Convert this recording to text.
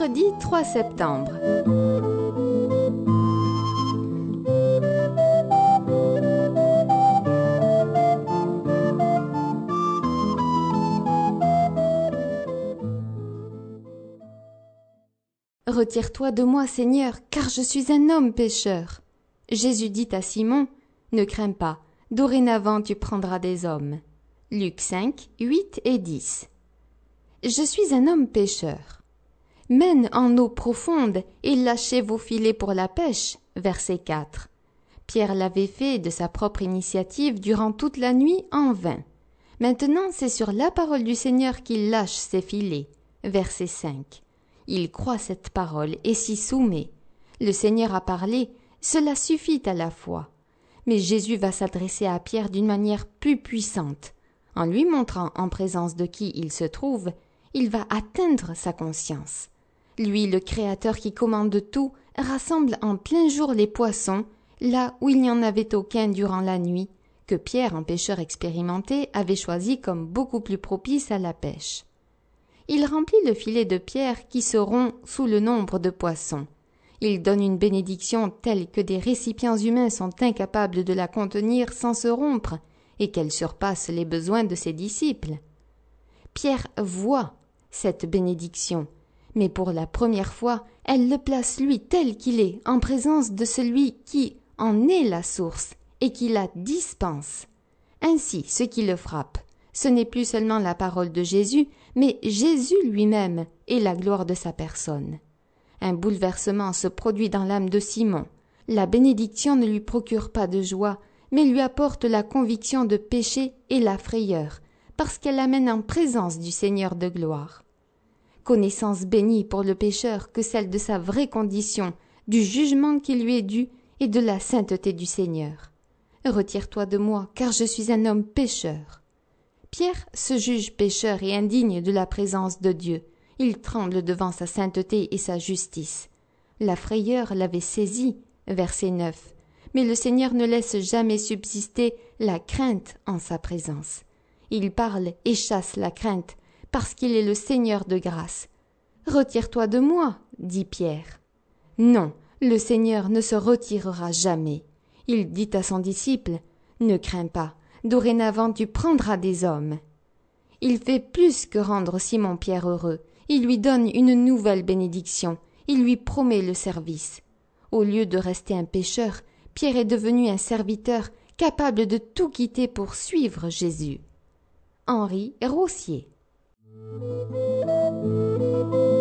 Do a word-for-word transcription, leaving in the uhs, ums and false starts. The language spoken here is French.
Mercredi trois septembre. Retire-toi de moi, Seigneur, car je suis un homme pécheur. Jésus dit à Simon, ne crains pas, dorénavant tu prendras des hommes. Luc cinq, huit et dix. Je suis un homme pécheur. Mène en eau profonde et lâchez vos filets pour la pêche. Verset quatre. Pierre l'avait fait de sa propre initiative durant toute la nuit en vain. Maintenant, c'est sur la parole du Seigneur qu'il lâche ses filets. Verset cinq. Il croit cette parole et s'y soumet. Le Seigneur a parlé, cela suffit à la foi. Mais Jésus va s'adresser à Pierre d'une manière plus puissante. En lui montrant en présence de qui il se trouve, il va atteindre sa conscience. Lui, le Créateur qui commande tout, rassemble en plein jour les poissons, là où il n'y en avait aucun durant la nuit, que Pierre, en pêcheur expérimenté, avait choisi comme beaucoup plus propice à la pêche. Il remplit le filet de Pierre qui se rompt sous le nombre de poissons. Il donne une bénédiction telle que des récipients humains sont incapables de la contenir sans se rompre, et qu'elle surpasse les besoins de ses disciples. Pierre voit cette bénédiction, mais pour la première fois, elle le place lui tel qu'il est, en présence de celui qui en est la source et qui la dispense. Ainsi, ce qui le frappe, ce n'est plus seulement la parole de Jésus, mais Jésus lui-même et la gloire de sa personne. Un bouleversement se produit dans l'âme de Simon. La bénédiction ne lui procure pas de joie, mais lui apporte la conviction de péché et la frayeur, parce qu'elle l'amène en présence du Seigneur de gloire. Connaissance bénie pour le pécheur que celle de sa vraie condition, du jugement qui lui est dû et de la sainteté du Seigneur. Retire-toi de moi, car je suis un homme pécheur. Pierre se juge pécheur et indigne de la présence de Dieu. Il tremble devant sa sainteté et sa justice. La frayeur l'avait saisi, verset neuf. Mais le Seigneur ne laisse jamais subsister la crainte en sa présence. Il parle et chasse la crainte, parce qu'il est le Seigneur de grâce. « Retire-toi de moi, » dit Pierre. Non, le Seigneur ne se retirera jamais. Il dit à son disciple, « Ne crains pas, dorénavant tu prendras des hommes. » Il fait plus que rendre Simon-Pierre heureux. Il lui donne une nouvelle bénédiction. Il lui promet le service. Au lieu de rester un pécheur, Pierre est devenu un serviteur capable de tout quitter pour suivre Jésus. Henri Rossier.